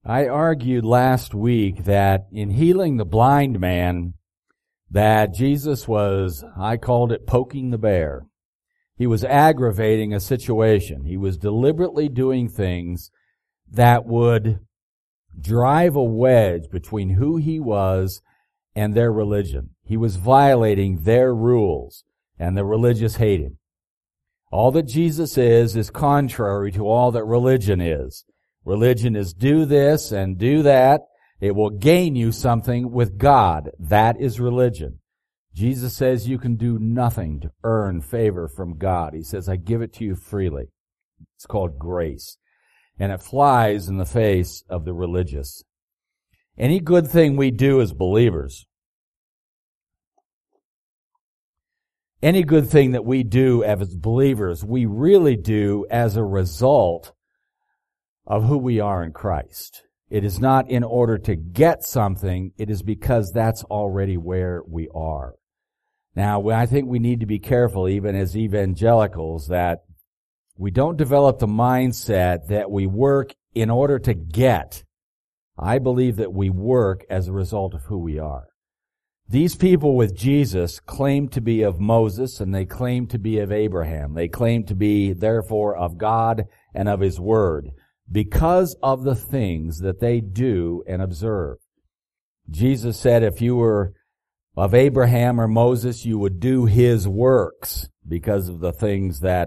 I argued last week that in healing the blind man, that Jesus was, I called it poking the bear. He was aggravating a situation. He was deliberately doing things that would drive a wedge between who he was and their religion. He was violating their rules, and the religious hate him. All that Jesus is contrary to all that religion is. Religion is do this and do that. It will gain you something with God. That is religion. Jesus says you can do nothing to earn favor from God. He says, I give it to you freely. It's called grace. And it flies in the face of the religious. Any good thing we do as believers, any good thing that we do as believers, we really do as a result of who we are in Christ. It is not in order to get something. It is because that's already where we are. Now, I think we need to be careful, even as evangelicals, that we don't develop the mindset that we work in order to get. I believe that we work as a result of who we are. These people with Jesus claim to be of Moses, and they claim to be of Abraham. They claim to be, therefore, of God and of His Word, because of the things that they do and observe. Jesus said if you were of Abraham or Moses, you would do his works because of the things that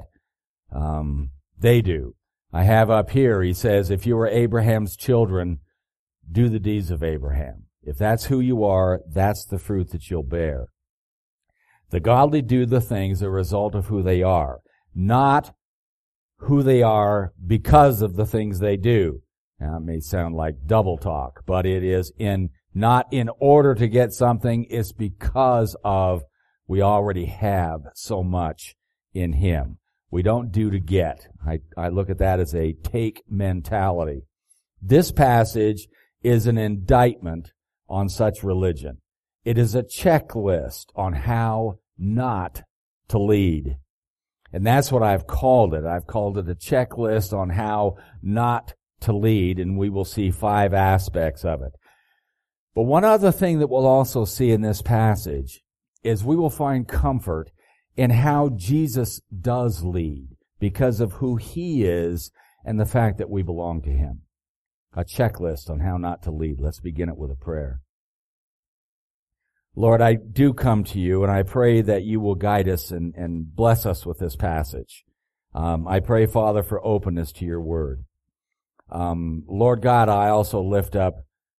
they do. I have up here, he says, if you were Abraham's children, do the deeds of Abraham. If that's who you are, that's the fruit that you'll bear. The godly do the things as a result of who they are, not who they are because of the things they do. Now, it may sound like double talk, but it is not in order to get something, it's because of we already have so much in Him. We don't do to get. I look at that as a take mentality. This passage is an indictment on such religion. It is a checklist on how not to lead. And that's what I've called it. I've called it a checklist on how not to lead, and we will see 5 aspects of it. But one other thing that we'll also see in this passage is we will find comfort in how Jesus does lead because of who He is and the fact that we belong to Him. A checklist on how not to lead. Let's begin it with a prayer. Lord, I do come to you, and I pray that you will guide us and bless us with this passage. I pray, Father, for openness to your word. Lord God, I also lift up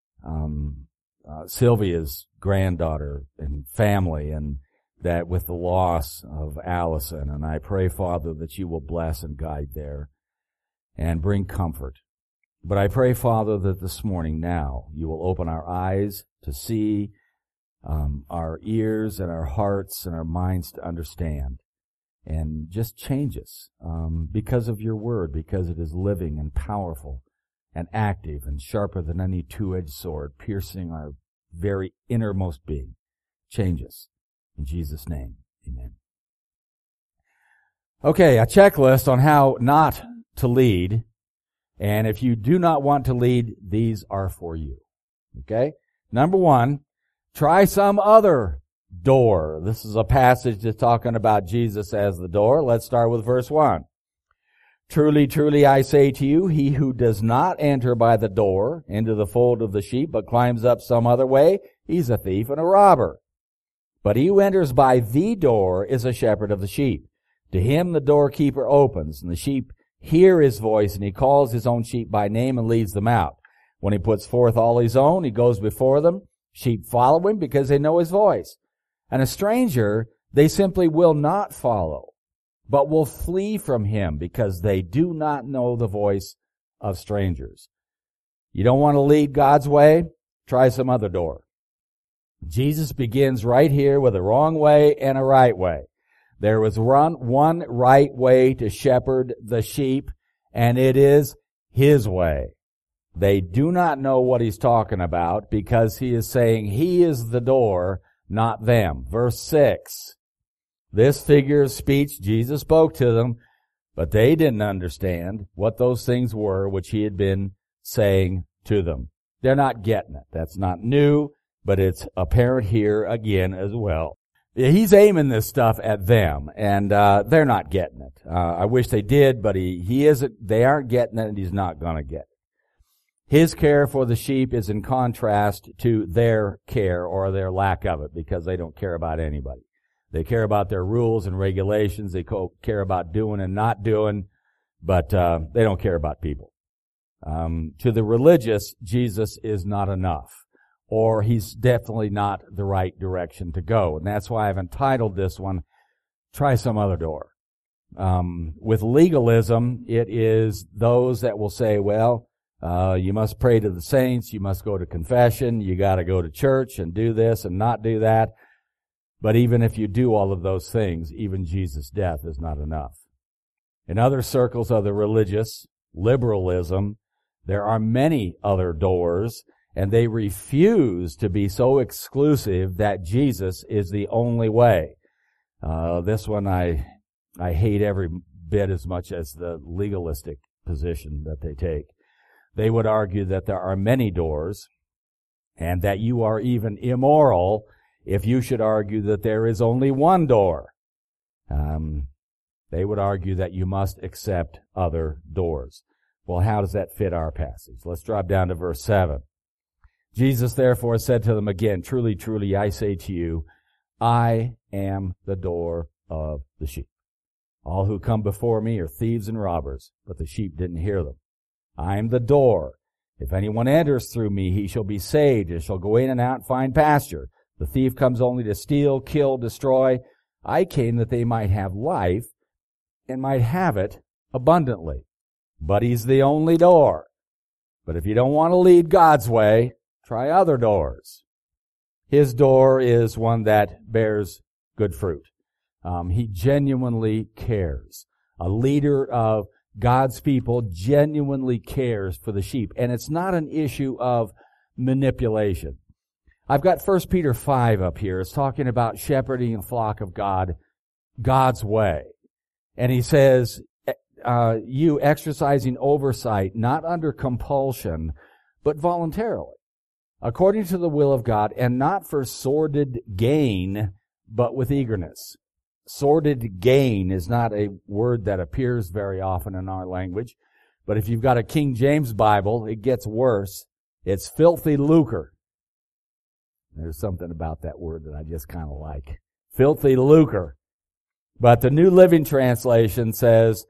Sylvia's granddaughter and family, and that with the loss of Allison. And I pray, Father, that you will bless and guide there and bring comfort. But I pray, Father, that this morning now you will open our eyes to see, our ears and our hearts and our minds to understand, and just change us because of your word, because it is living and powerful and active and sharper than any two-edged sword, piercing our very innermost being. Change us. In Jesus' name, amen. Okay, a checklist on how not to lead. And if you do not want to lead, these are for you. Okay? Number 1, try some other door. This is a passage that's talking about Jesus as the door. Let's start with verse 1. Truly, truly, I say to you, he who does not enter by the door into the fold of the sheep, but climbs up some other way, he's a thief and a robber. But he who enters by the door is a shepherd of the sheep. To him the doorkeeper opens, and the sheep hear his voice, and he calls his own sheep by name and leads them out. When he puts forth all his own, he goes before them. Sheep follow him because they know his voice. And a stranger they simply will not follow, but will flee from him because they do not know the voice of strangers. You don't want to lead God's way? Try some other door. Jesus begins right here with a wrong way and a right way. There was one right way to shepherd the sheep, and it is His way. They do not know what He's talking about because He is saying He is the door, not them. Verse 6. This figure of speech, Jesus spoke to them, but they didn't understand what those things were which He had been saying to them. They're not getting it. That's not new, but it's apparent here again as well. He's aiming this stuff at them, and they're not getting it. I wish they did, but he isn't. They aren't getting it, and he's not going to get it. His care for the sheep is in contrast to their care or their lack of it, because they don't care about anybody. They care about their rules and regulations. They care about doing and not doing, but they don't care about people. To the religious, Jesus is not enough, or he's definitely not the right direction to go. And that's why I've entitled this one, Try Some Other Door. With legalism, it is those that will say, well, you must pray to the saints, you must go to confession, you got to go to church and do this and not do that. But even if you do all of those things, even Jesus' death is not enough. In other circles of the religious, liberalism, there are many other doors, and they refuse to be so exclusive that Jesus is the only way. This one I hate every bit as much as the legalistic position that they take. They would argue that there are many doors, and that you are even immoral if you should argue that there is only one door. They would argue that you must accept other doors. Well, how does that fit our passage? Let's drop down to verse 7. Jesus therefore said to them again, Truly, truly, I say to you, I am the door of the sheep. All who come before me are thieves and robbers, but the sheep didn't hear them. I am the door. If anyone enters through me, he shall be saved, and shall go in and out and find pasture. The thief comes only to steal, kill, destroy. I came that they might have life, and might have it abundantly. But he's the only door. But if you don't want to lead God's way, try other doors. His door is one that bears good fruit. He genuinely cares. A leader of God's people genuinely cares for the sheep. And it's not an issue of manipulation. I've got 1 Peter 5 up here. It's talking about shepherding a flock of God God's way. And he says, you exercising oversight, not under compulsion, but voluntarily, according to the will of God, and not for sordid gain, but with eagerness. Sordid gain is not a word that appears very often in our language, but if you've got a King James Bible, it gets worse. It's filthy lucre. There's something about that word that I just kind of like. Filthy lucre. But the New Living Translation says,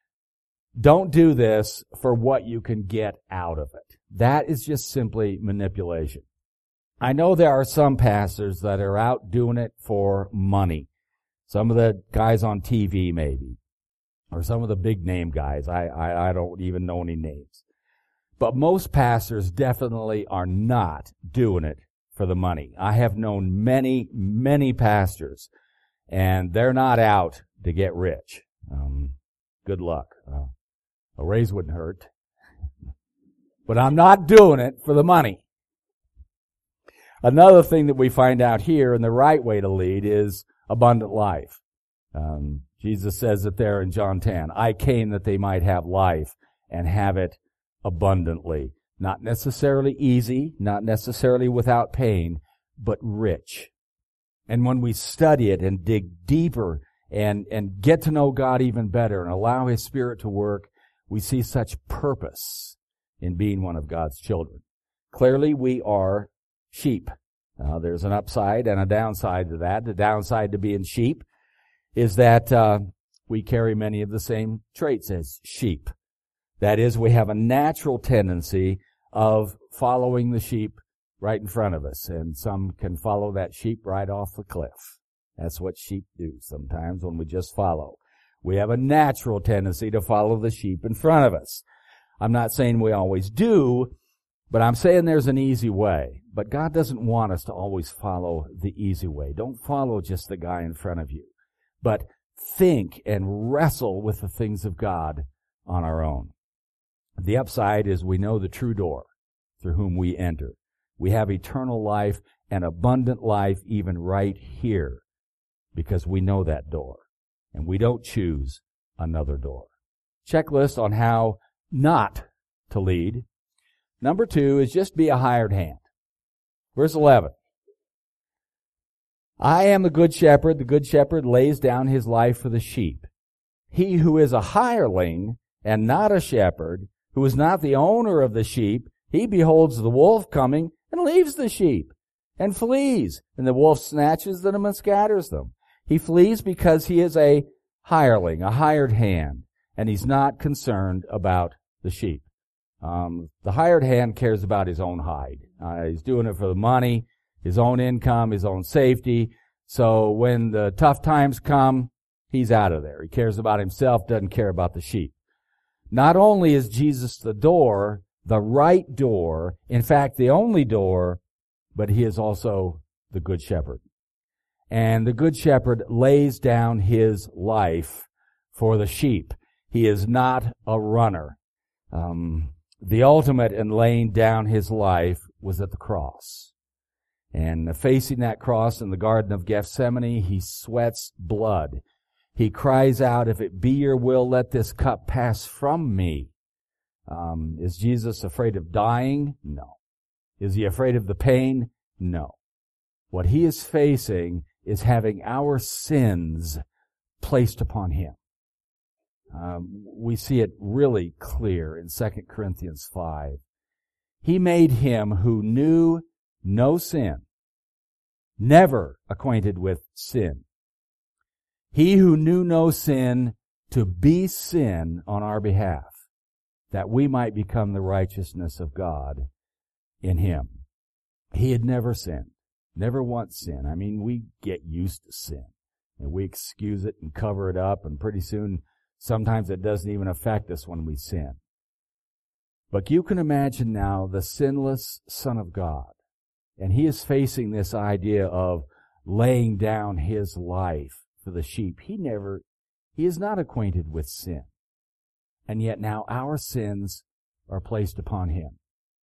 don't do this for what you can get out of it. That is just simply manipulation. I know there are some pastors that are out doing it for money. Some of the guys on TV maybe, or some of the big name guys. I don't even know any names. But most pastors definitely are not doing it for the money. I have known many, many pastors, and they're not out to get rich. Good luck. A raise wouldn't hurt. But I'm not doing it for the money. Another thing that we find out here, and the right way to lead, is abundant life. Jesus says it there in John 10. I came that they might have life and have it abundantly. Not necessarily easy, not necessarily without pain, but rich. And when we study it and dig deeper and get to know God even better and allow His Spirit to work, we see such purpose in being one of God's children. Clearly, we are sheep. There's an upside and a downside to that. The downside to being sheep is that we carry many of the same traits as sheep. That is, we have a natural tendency of following the sheep right in front of us, and some can follow that sheep right off the cliff. That's what sheep do sometimes when we just follow. We have a natural tendency to follow the sheep in front of us. I'm not saying we always do, but I'm saying there's an easy way. But God doesn't want us to always follow the easy way. Don't follow just the guy in front of you, but think and wrestle with the things of God on our own. The upside is we know the true door through whom we enter. We have eternal life and abundant life even right here because we know that door and we don't choose another door. Checklist on how not to lead. Number 2 is just be a hired hand. Verse 11. I am the good shepherd. The good shepherd lays down his life for the sheep. He who is a hireling and not a shepherd, who is not the owner of the sheep, he beholds the wolf coming and leaves the sheep and flees. And the wolf snatches them and scatters them. He flees because he is a hireling, a hired hand, and he's not concerned about the sheep. The hired hand cares about his own hide. He's doing it for the money, his own income, his own safety. So when the tough times come, he's out of there. He cares about himself, doesn't care about the sheep. Not only is Jesus the door, the right door, in fact, the only door, but he is also the good shepherd. And the good shepherd lays down his life for the sheep. He is not a runner. The ultimate in laying down his life was at the cross. And facing that cross in the Garden of Gethsemane, he sweats blood. He cries out, if it be your will, let this cup pass from me. Is Jesus afraid of dying? No. Is he afraid of the pain? No. What he is facing is having our sins placed upon him. We see it really clear in 2 Corinthians 5. He made him who knew no sin, never acquainted with sin. He who knew no sin to be sin on our behalf, that we might become the righteousness of God in him. He had never sinned, never once sinned. I mean, we get used to sin, and we excuse it and cover it up, and pretty soon, sometimes it doesn't even affect us when we sin. But you can imagine now the sinless Son of God, and he is facing this idea of laying down his life for the sheep. He is not acquainted with sin. And yet now our sins are placed upon him.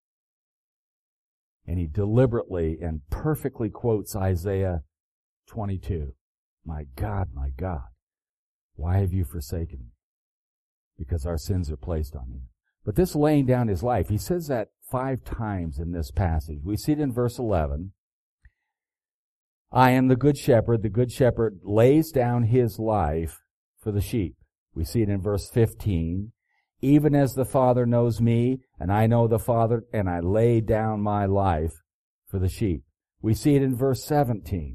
And he deliberately and perfectly quotes Isaiah 22. My God, why have you forsaken me? Because our sins are placed on him. But this laying down his life, he says that 5 times in this passage. We see it in verse 11. I am the good shepherd. The good shepherd lays down his life for the sheep. We see it in verse 15. Even as the Father knows me, and I know the Father, and I lay down my life for the sheep. We see it in verse 17.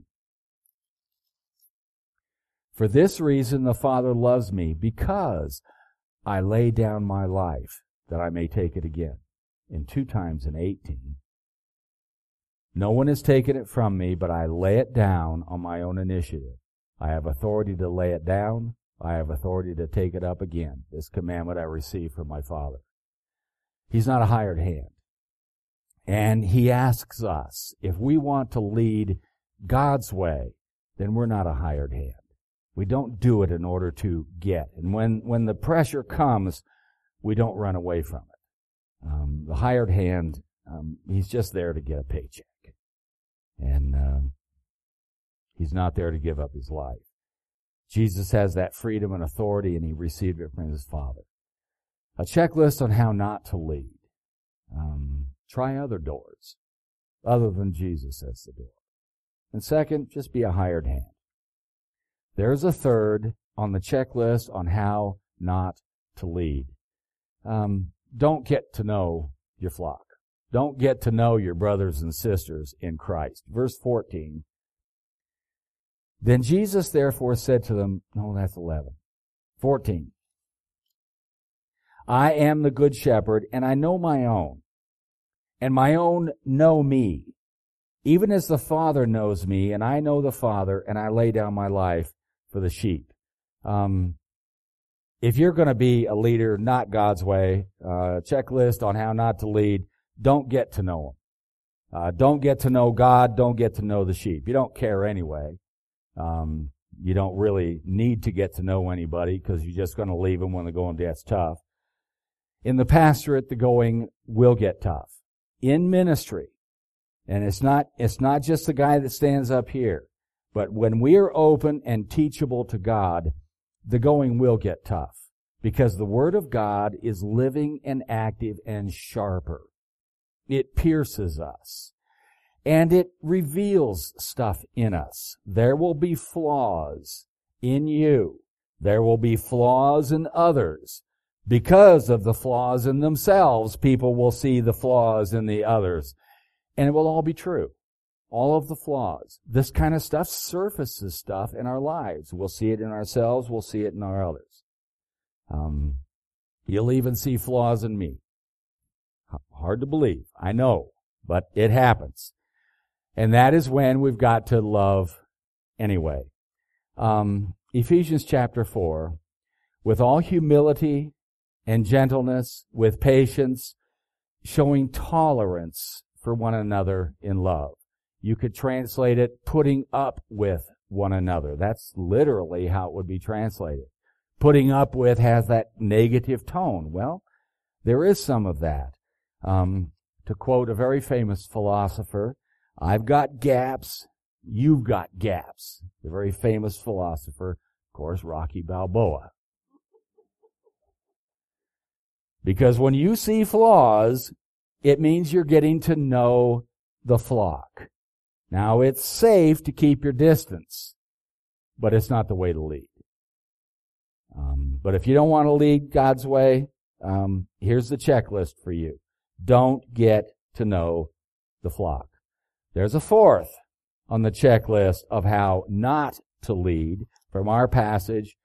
For this reason the Father loves me, because I lay down my life, that I may take it again. And 2 times in 18. No one has taken it from me, but I lay it down on my own initiative. I have authority to lay it down. I have authority to take it up again. This commandment I received from my Father. He's not a hired hand. And he asks us, if we want to lead God's way, then we're not a hired hand. We don't do it in order to get. And when the pressure comes, we don't run away from it. The hired hand, he's just there to get a paycheck. And he's not there to give up his life. Jesus has that freedom and authority, and he received it from his Father. A checklist on how not to lead. Try other doors, other than Jesus as the door. And second, just be a hired hand. There's a third on the checklist on how not to lead. Don't get to know your flock. Don't get to know your brothers and sisters in Christ. Verse 14. Then Jesus therefore said to them, no, that's 11. 14. I am the good shepherd, and I know my own, and my own know me, even as the Father knows me, and I know the Father, and I lay down my life for the sheep. If you're going to be a leader, not God's way, checklist on how not to lead, don't get to know him. Don't get to know God, don't get to know the sheep. You don't care anyway. You don't really need to get to know anybody because you're just going to leave them when the going gets tough. In the pastorate, the going will get tough. In ministry, and it's not just the guy that stands up here, but when we are open and teachable to God, the going will get tough because the Word of God is living and active and sharper It pierces us. And it reveals stuff in us. There will be flaws in you. There will be flaws in others. Because of the flaws in themselves, people will see the flaws in the others. And it will all be true. All of the flaws. This kind of stuff surfaces stuff in our lives. We'll see it in ourselves. We'll see it in our others. You'll even see flaws in me. Hard to believe. I know. But it happens. And that is when we've got to love anyway. Ephesians chapter 4. With all humility and gentleness, with patience, showing tolerance for one another in love. You could translate it, putting up with one another. That's literally how it would be translated. Putting up with has that negative tone. Well, there is some of that. To quote a very famous philosopher, I've got gaps, you've got gaps. The very famous philosopher, of course, Rocky Balboa. Because when you see flaws, it means you're getting to know the flock. Now, it's safe to keep your distance, but it's not the way to lead. But if you don't want to lead God's way, here's the checklist for you. Don't get to know the flock. There's a fourth on the checklist of how not to lead from our passage.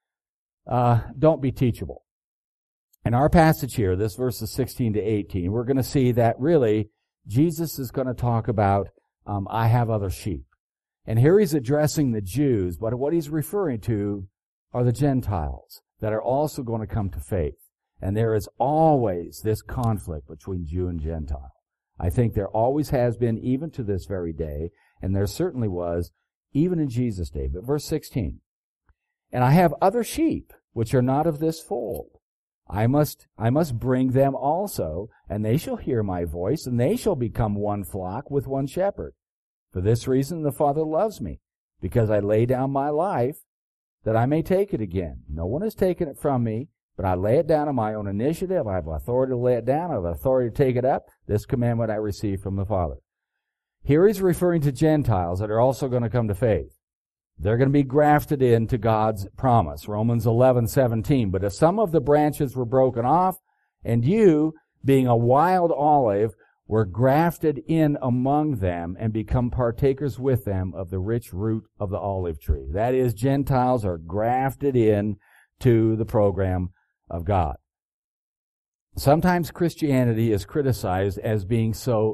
Don't be teachable. In our passage here, this verses 16 to 18, we're going to see that really Jesus is going to talk about, I have other sheep. And here he's addressing the Jews, but what he's referring to are the Gentiles that are also going to come to faith. And there is always this conflict between Jew and Gentile. I think there always has been, even to this very day, and there certainly was, even in Jesus' day. But verse 16, and I have other sheep, which are not of this fold. I must bring them also, and they shall hear my voice, and they shall become one flock with one shepherd. For this reason the Father loves me, because I lay down my life, that I may take it again. No one has taken it from me, but I lay it down on my own initiative. I have authority to lay it down. I have authority to take it up. This commandment I received from the Father. Here he's referring to Gentiles that are also going to come to faith. They're going to be grafted into God's promise, Romans 11:17. But if some of the branches were broken off, and you, being a wild olive, were grafted in among them and become partakers with them of the rich root of the olive tree. That is, Gentiles are grafted in to the program of God. Sometimes Christianity is criticized as being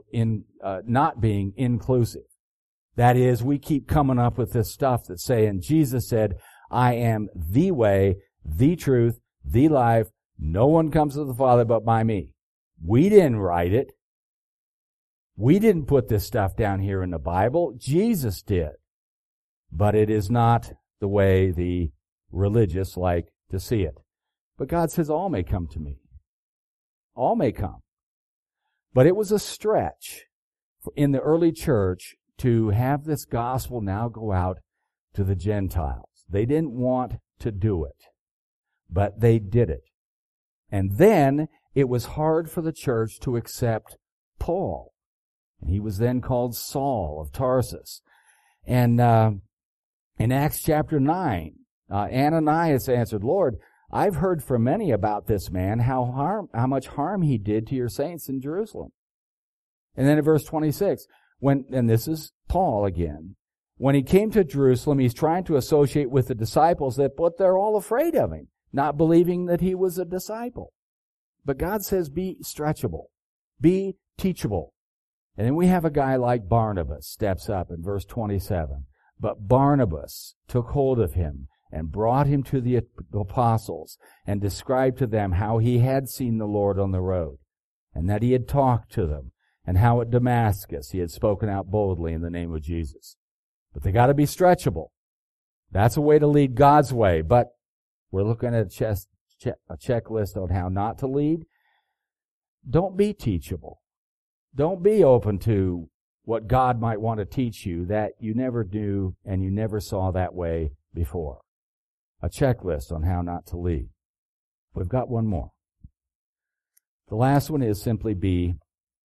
not being inclusive. That is, we keep coming up with this stuff that's saying, Jesus said, I am the way, the truth, the life. No one comes to the Father but by me. We didn't write it. We didn't put this stuff down here in the Bible. Jesus did. But it is not the way the religious like to see it. But God says, all may come to me. All may come. But it was a stretch in the early church to have this gospel now go out to the Gentiles. They didn't want to do it, but they did it. And then it was hard for the church to accept Paul. And he was then called Saul of Tarsus. And in Acts chapter 9, Ananias answered, Lord, I've heard from many about this man, how much harm he did to your saints in Jerusalem. And then in verse 26, and this is Paul again, when he came to Jerusalem, he's trying to associate with the disciples, but they're all afraid of him, not believing that he was a disciple. But God says, be stretchable, be teachable. And then we have a guy like Barnabas steps up in verse 27. But Barnabas took hold of him and brought him to the apostles and described to them how he had seen the Lord on the road and that he had talked to them and how at Damascus he had spoken out boldly in the name of Jesus. But they got to be stretchable. That's a way to lead God's way. But we're looking at a checklist on how not to lead. Don't be teachable. Don't be open to what God might want to teach you that you never do and you never saw that way before. A checklist on how not to lead. We've got one more. The last one is simply be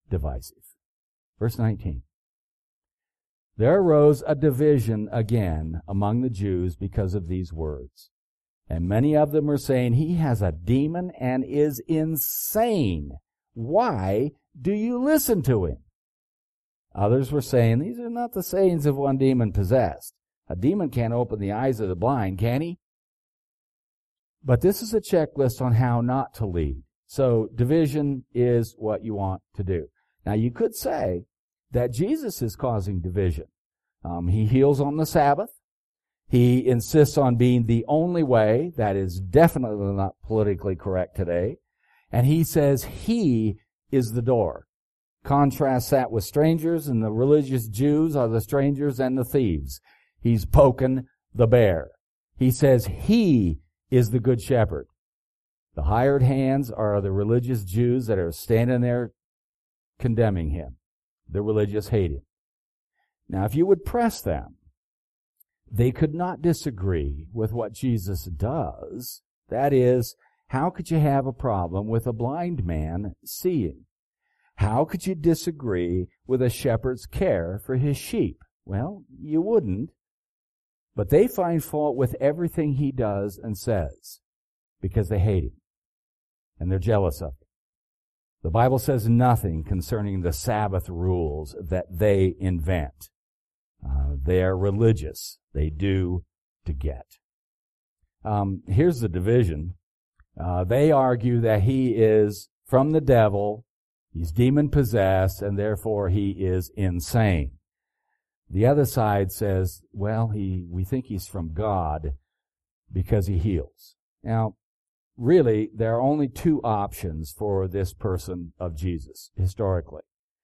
divisive. Verse 19. There arose a division again among the Jews because of these words. And many of them were saying, he has a demon and is insane. Why do you listen to him? Others were saying, these are not the sayings of one demon possessed. A demon can't open the eyes of the blind, can he? But this is a checklist on how not to lead. So division is what you want to do. Now you could say that Jesus is causing division. He heals on the Sabbath. He insists on being the only way. That is definitely not politically correct today. And he says he is the door. Contrast that with strangers, and the religious Jews are the strangers and the thieves. He's poking the bear. He says he is the good shepherd. The hired hands are the religious Jews that are standing there condemning him. The religious hate him. Now, if you would press them, they could not disagree with what Jesus does. That is, how could you have a problem with a blind man seeing? How could you disagree with a shepherd's care for his sheep? Well, you wouldn't. But they find fault with everything he does and says because they hate him and they're jealous of him. The Bible says nothing concerning the Sabbath rules that they invent. They are religious. They do to get. Here's the division. They argue that he is from the devil, he's demon-possessed, and therefore he is insane. The other side says, well, we think he's from God because he heals. Now, really, there are only two options for this person of Jesus, historically.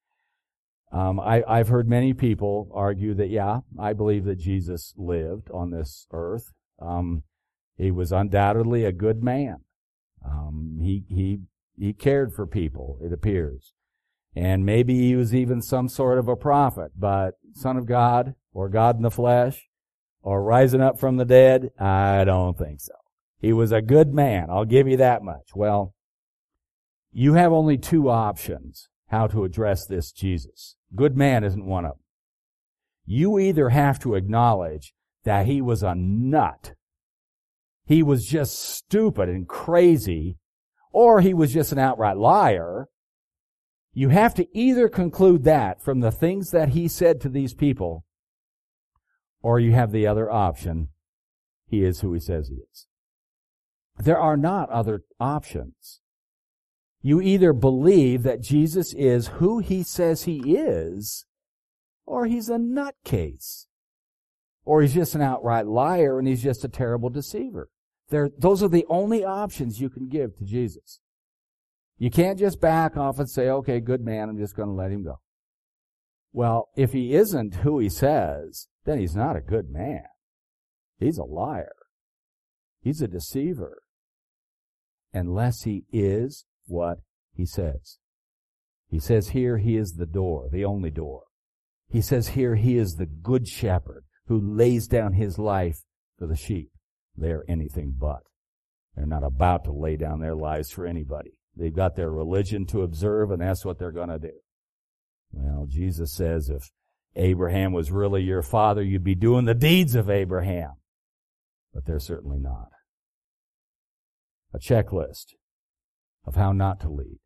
I've heard many people argue that, yeah, I believe that Jesus lived on this earth. He was undoubtedly a good man. He cared for people, it appears. And maybe he was even some sort of a prophet, but Son of God, or God in the flesh, or rising up from the dead, I don't think so. He was a good man, I'll give you that much. Well, you have only two options how to address this Jesus. Good man isn't one of them. You either have to acknowledge that he was a nut, he was just stupid and crazy, or he was just an outright liar. You have to either conclude that from the things that he said to these people, or you have the other option, he is who he says he is. There are not other options. You either believe that Jesus is who he says he is, or he's a nutcase, or he's just an outright liar and he's just a terrible deceiver. Those are the only options you can give to Jesus. You can't just back off and say, okay, good man, I'm just going to let him go. Well, if he isn't who he says, then he's not a good man. He's a liar. He's a deceiver. Unless he is what he says. He says here he is the door, the only door. He says here he is the good shepherd who lays down his life for the sheep. They are anything but. They're not about to lay down their lives for anybody. They've got their religion to observe, and that's what they're going to do. Well, Jesus says if Abraham was really your father, you'd be doing the deeds of Abraham. But they're certainly not. A checklist of how not to lead.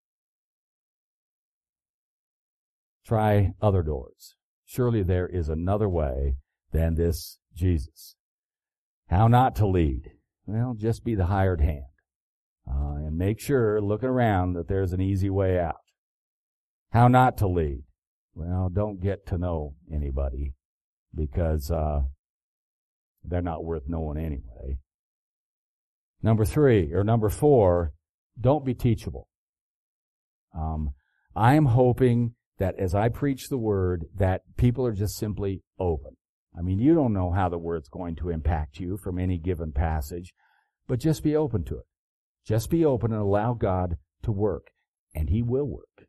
Try other doors. Surely there is another way than this Jesus. How not to lead? Well, just be the hired hand. And make sure, looking around, that there's an easy way out. How not to lead? Well, don't get to know anybody because they're not worth knowing anyway. Number 4, don't be teachable. I am hoping that as I preach the Word, that people are just simply open. I mean, you don't know how the Word's going to impact you from any given passage, but just be open to it. Just be open and allow God to work, and He will work.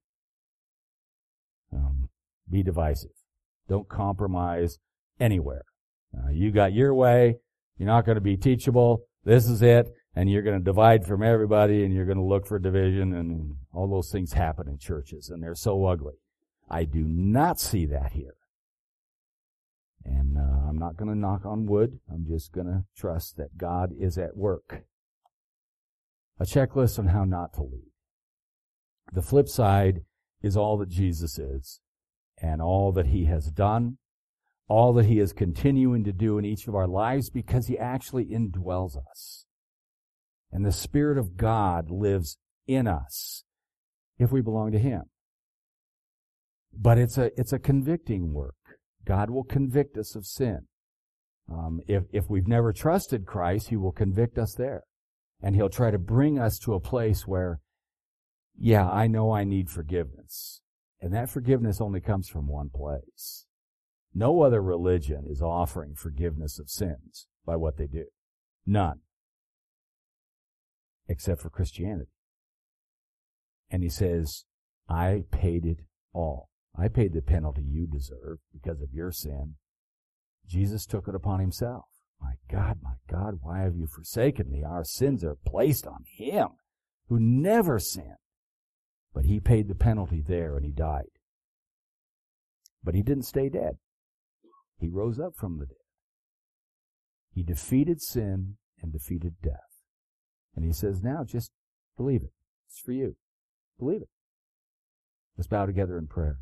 Be divisive. Don't compromise anywhere. You got your way. You're not going to be teachable. This is it. and you're going to divide from everybody, and you're going to look for division, and all those things happen in churches, and they're so ugly. I do not see that here. And I'm not going to knock on wood. I'm just going to trust that God is at work. A checklist on how not to lead. The flip side is all that Jesus is, and all that He has done, all that He is continuing to do in each of our lives, because He actually indwells us. And the Spirit of God lives in us if we belong to Him. But it's a convicting work. God will convict us of sin. If we've never trusted Christ, He will convict us there. And He'll try to bring us to a place where, yeah, I know I need forgiveness. And that forgiveness only comes from one place. No other religion is offering forgiveness of sins by what they do. None. Except for Christianity. And He says, I paid it all. I paid the penalty you deserve because of your sin. Jesus took it upon Himself. My God, why have you forsaken me? Our sins are placed on Him who never sinned. But He paid the penalty there, and He died. But He didn't stay dead. He rose up from the dead. He defeated sin and defeated death. And He says, now just believe it. It's for you. Believe it. Let's bow together in prayer.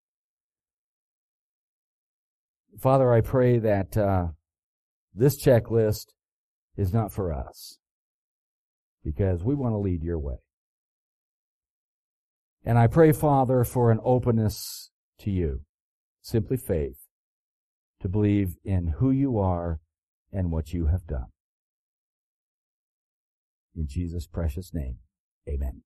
Father, I pray that this checklist is not for us, because we want to lead your way. And I pray, Father, for an openness to you, simply faith, to believe in who you are and what you have done. In Jesus' precious name, amen.